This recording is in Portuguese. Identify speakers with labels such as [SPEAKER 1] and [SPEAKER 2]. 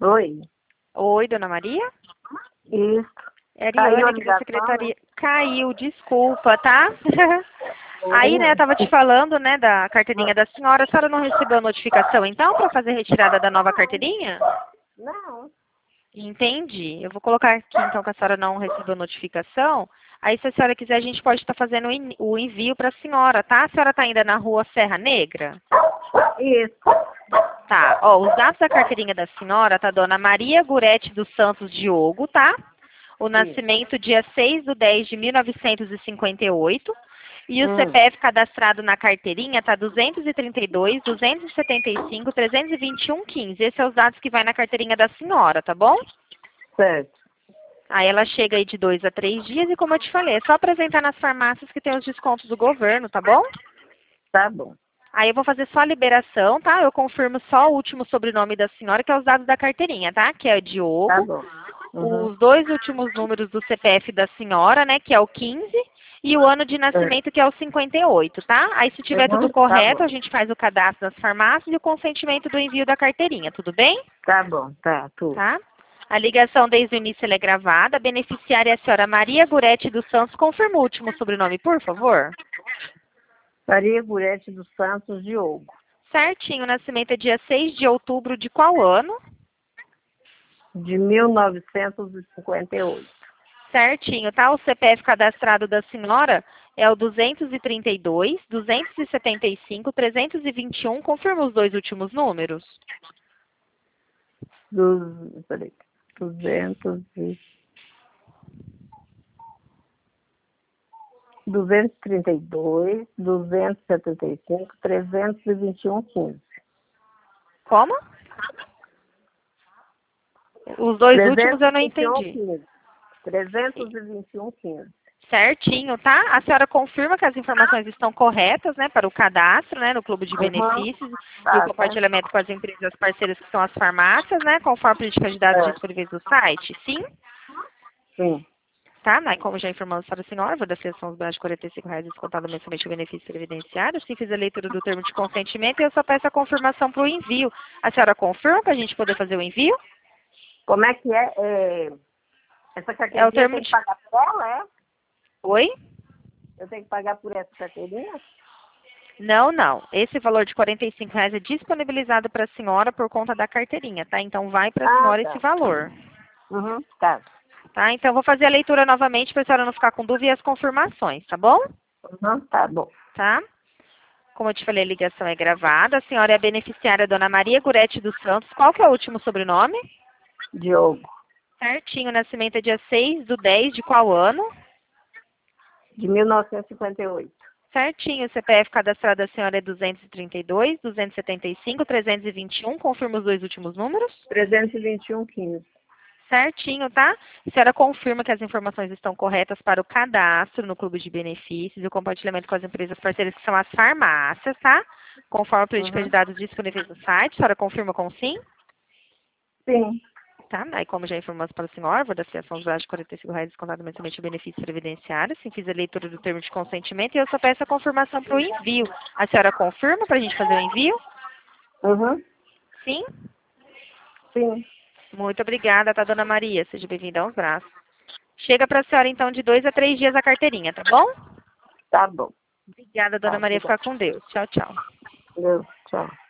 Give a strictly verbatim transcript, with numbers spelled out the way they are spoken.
[SPEAKER 1] Oi.
[SPEAKER 2] Oi, dona Maria?
[SPEAKER 1] Isso.
[SPEAKER 2] É a
[SPEAKER 1] Caiu a
[SPEAKER 2] Ariane aqui da
[SPEAKER 1] ligação,
[SPEAKER 2] secretaria.
[SPEAKER 1] né?
[SPEAKER 2] Caiu, desculpa, tá? Aí, né, eu
[SPEAKER 1] Oi.
[SPEAKER 2] tava te falando, né, da carteirinha da senhora. A senhora não recebeu a notificação, então, para fazer a retirada da nova carteirinha?
[SPEAKER 1] Não.
[SPEAKER 2] Entendi. Eu vou colocar aqui, então, que a senhora não recebeu notificação. Aí, se a senhora quiser, a gente pode estar fazendo o en- o envio para a senhora, tá? A senhora está ainda na rua Serra Negra?
[SPEAKER 1] Isso.
[SPEAKER 2] Tá. Ó, os dados da carteirinha da senhora tá dona Maria Gurete dos Santos Diogo, tá? O
[SPEAKER 1] Isso.
[SPEAKER 2] nascimento dia seis de dez de mil novecentos e cinquenta e oito. E o
[SPEAKER 1] Hum.
[SPEAKER 2] C P F cadastrado na carteirinha tá duzentos e trinta e dois, duzentos e setenta e cinco, trezentos e vinte e um, quinze. Esses são os dados que vai na carteirinha da senhora, tá bom?
[SPEAKER 1] Certo.
[SPEAKER 2] Aí ela chega aí de dois a três dias e, como eu te falei, é só apresentar nas farmácias que tem os descontos do governo, tá bom?
[SPEAKER 1] Tá bom.
[SPEAKER 2] Aí eu vou fazer só a liberação, tá? Eu confirmo só o último sobrenome da senhora, que é os dados da carteirinha, tá? Que é
[SPEAKER 1] Tá
[SPEAKER 2] Diogo.
[SPEAKER 1] bom. Uhum.
[SPEAKER 2] Os dois últimos números do C P F da senhora, né? Que é o quinze. E o ano de nascimento, que é o cinquenta e oito, tá? Aí, se tiver tudo
[SPEAKER 1] Uhum. Tá
[SPEAKER 2] correto,
[SPEAKER 1] bom.
[SPEAKER 2] a gente faz o cadastro nas farmácias e o consentimento do envio da carteirinha, tudo bem?
[SPEAKER 1] Tá bom. Tá, tudo.
[SPEAKER 2] Tá? A ligação desde o início ela é gravada. A beneficiária é a senhora Maria Gurete dos Santos. Confirma o último sobrenome, por favor.
[SPEAKER 1] Maria Gurete dos Santos Diogo.
[SPEAKER 2] Certinho, o nascimento é dia seis de outubro de qual ano?
[SPEAKER 1] De mil novecentos e cinquenta e oito.
[SPEAKER 2] Certinho, tá? O C P F cadastrado da senhora é o duzentos e trinta e dois, duzentos e setenta e cinco, trezentos e vinte e um. Confirma os dois últimos números.
[SPEAKER 1] Dos, peraí. duzentos e... duzentos e trinta e dois, duzentos e setenta e cinco, trezentos e vinte e um, quinze.
[SPEAKER 2] Como? Os dois últimos eu não
[SPEAKER 1] trezentos e vinte e um,
[SPEAKER 2] entendi.
[SPEAKER 1] quinze. trezentos e vinte e um, quinze.
[SPEAKER 2] Certinho, tá? A senhora confirma que as informações estão corretas, né, para o cadastro, né, no clube de
[SPEAKER 1] Uhum.
[SPEAKER 2] benefícios e o
[SPEAKER 1] Tá, tá.
[SPEAKER 2] compartilhamento com as empresas parceiras que são as farmácias, né, conforme a política de dados
[SPEAKER 1] É,
[SPEAKER 2] disponíveis do site? Sim?
[SPEAKER 1] sim.
[SPEAKER 2] Tá? Né? Como já informamos para a senhora, vou dar seleção dos bens de quarenta e cinco reais descontado mensalmente o benefício previdenciário. Sim, fiz a leitura do termo de consentimento e eu só peço a confirmação para o envio. A senhora confirma para a gente poder fazer o envio?
[SPEAKER 1] Como é que é? É, essa
[SPEAKER 2] É o
[SPEAKER 1] carteirinha
[SPEAKER 2] termo
[SPEAKER 1] tem que
[SPEAKER 2] de...
[SPEAKER 1] pagar por ela, é?
[SPEAKER 2] Oi?
[SPEAKER 1] Eu tenho que pagar por essa carteirinha?
[SPEAKER 2] Não, não. Esse valor de quarenta e cinco reais é disponibilizado para a senhora por conta da carteirinha, tá? Então vai para a
[SPEAKER 1] Ah,
[SPEAKER 2] senhora esse
[SPEAKER 1] tá.
[SPEAKER 2] valor.
[SPEAKER 1] Uhum, tá.
[SPEAKER 2] Tá? Então eu vou fazer a leitura novamente para a senhora não ficar com dúvida e as confirmações, tá bom?
[SPEAKER 1] Uhum, tá bom.
[SPEAKER 2] Tá? Como eu te falei, a ligação é gravada. A senhora é a beneficiária Dona Maria Gurete dos Santos. Qual que é o último sobrenome?
[SPEAKER 1] Diogo,
[SPEAKER 2] Certinho, o nascimento é dia seis do dez de qual ano?
[SPEAKER 1] de mil novecentos e cinquenta e oito.
[SPEAKER 2] Certinho, o C P F cadastrado da senhora é duzentos e trinta e dois, duzentos e setenta e cinco, trezentos e vinte e um. Confirma os dois últimos números?
[SPEAKER 1] trezentos e vinte e um, quinze.
[SPEAKER 2] Certinho, tá? A senhora confirma que as informações estão corretas para o cadastro no clube de benefícios e o compartilhamento com as empresas parceiras, que são as farmácias, tá? Conforme a política de
[SPEAKER 1] Uhum.
[SPEAKER 2] dados disponíveis no site. A senhora confirma com sim?
[SPEAKER 1] Sim.
[SPEAKER 2] Tá? Aí, como já informamos para o senhor, vou dar fiação dos dados de quarenta e cinco reais descontado mensalmente o benefício previdenciário. Sim, fiz a leitura do termo de consentimento e eu só peço a confirmação para o envio. A senhora confirma para a gente fazer o envio?
[SPEAKER 1] Uhum.
[SPEAKER 2] Sim?
[SPEAKER 1] Sim.
[SPEAKER 2] Muito obrigada, tá, dona Maria? Seja bem-vinda aos braços. Chega para a senhora, então, de dois a três dias a carteirinha, tá bom?
[SPEAKER 1] Tá bom.
[SPEAKER 2] Obrigada,
[SPEAKER 1] Tá,
[SPEAKER 2] dona Maria.
[SPEAKER 1] obrigada.
[SPEAKER 2] Fica com Deus. Tchau, tchau.
[SPEAKER 1] Deus, tchau.